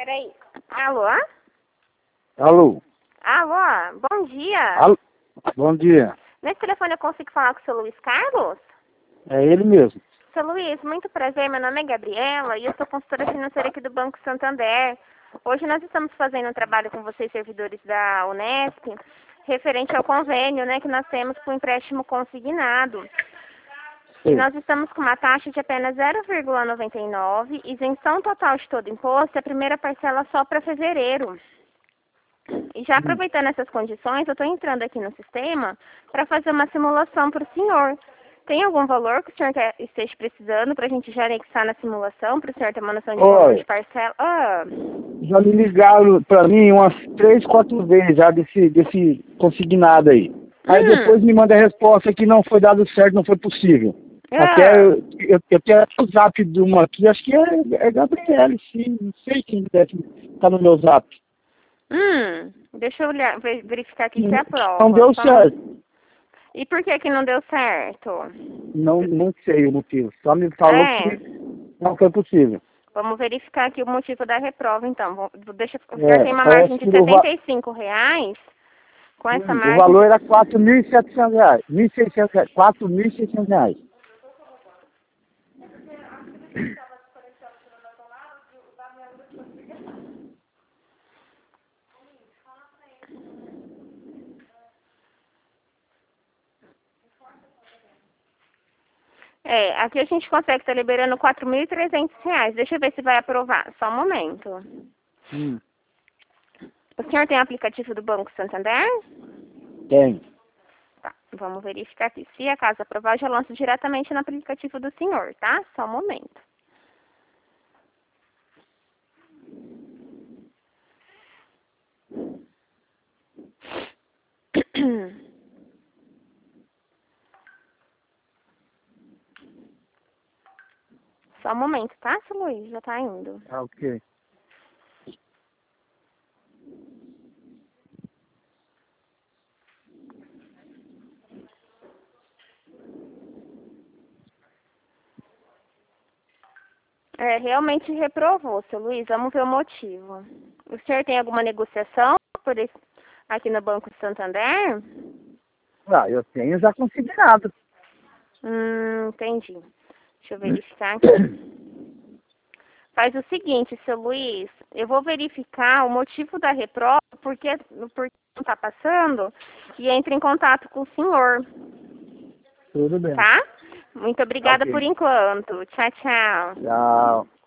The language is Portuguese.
Peraí. Alô? Alô? Alô? Bom dia. Alô? Bom dia. Nesse telefone eu consigo falar com o seu Luiz Carlos? É ele mesmo. Seu Luiz, muito prazer. Meu nome é Gabriela e eu sou consultora financeira aqui do Banco Santander. Hoje nós estamos fazendo um trabalho com vocês, servidores da Unesp, referente ao convênio, né, que nós temos com o empréstimo consignado. E Sim. nós estamos com uma taxa de apenas 0,99, isenção total de todo imposto, a primeira parcela só para fevereiro. E já aproveitando essas condições, eu estou entrando aqui no sistema para fazer uma simulação para o senhor. Tem algum valor que o senhor esteja precisando para a gente já anexar na simulação, para o senhor ter uma noção de valor de parcela? Já me ligaram para mim umas 3, 4 vezes já desse consignado aí. Aí depois me manda a resposta que não foi dado certo, não foi possível. Até eu tenho o zap de uma aqui, acho que é Gabriele, sim, não sei quem deve estar no meu zap. Deixa eu olhar, verificar aqui se é a prova. Não deu certo. E por que não deu certo? Não sei o motivo, só me falou que não foi possível. Vamos verificar aqui o motivo da reprova, então. O senhor tem uma margem de R$75. Com essa margem... O valor era R$4.700, R$1.600, R$4.600. Aqui a gente consegue estar liberando R$4.300. Deixa eu ver se vai aprovar. Só um momento. O senhor tem aplicativo do Banco Santander? Tem. Tá, vamos verificar aqui. Se a casa aprovar, eu já lanço diretamente no aplicativo do senhor, tá? Só um momento. Só um momento, tá, seu Luiz? Já tá indo. Ok. Realmente reprovou, seu Luiz. Vamos ver o motivo. O senhor tem alguma negociação aqui no Banco Santander? Eu tenho já consignado. Entendi. Deixa eu verificar aqui. Faz o seguinte, seu Luiz, eu vou verificar o motivo da reprova, porque não está passando, e entre em contato com o senhor. Tudo bem. Tá? Muito obrigada Ok. por enquanto. Tchau, tchau. Tchau.